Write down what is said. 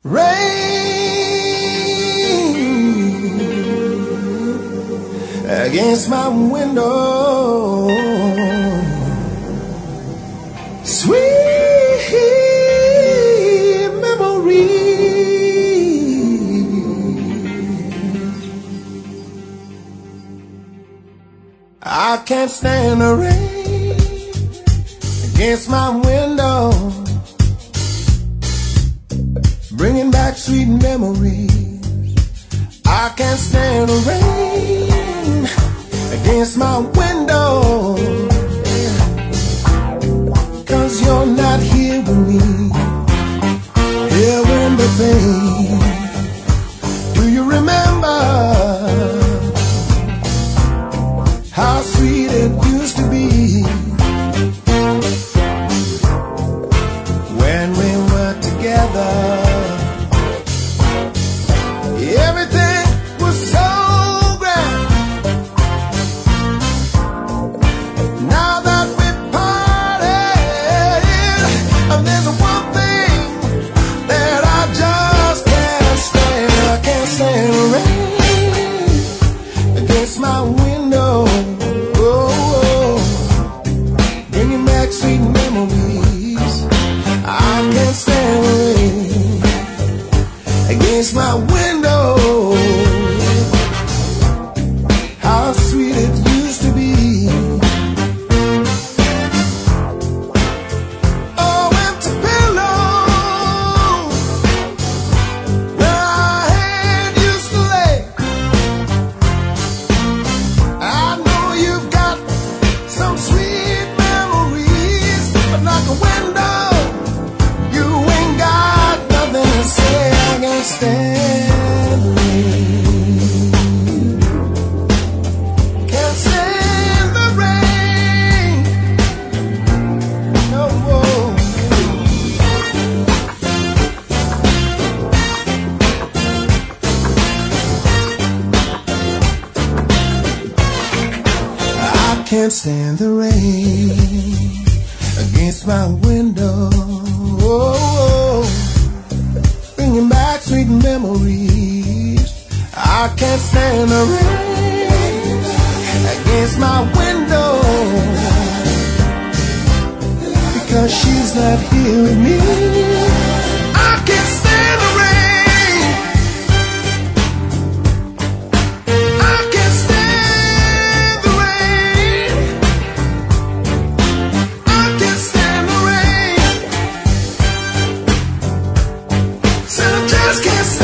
Rain against my window, sweet memory. I can't stand the rain against my window, bringing back sweet memories. I can't stand the rain against my window, 'cause you're not here with me, here in the pain. Do you remember how sweet it used to be when we were together? Everything was so grand. Now that we're parted, and there's one thing that I just can't stand. I can't stand the rain against my window, bringing back sweet memories. I can't stand the rain against my window, how sweet it used to be. Oh, empty pillows where our head used to lay. I know you've got some sweet memories, but like a window, you ain't got nothing to say. I can't stand the rain. Can't stand the rain. No more. I can't stand the rain against my window, bringing back sweet memories. I can't stand the rain against my window, because she's not here with me. I can't stand the rain. I can't stand the rain. I can't stand the rain. Said I just can't stand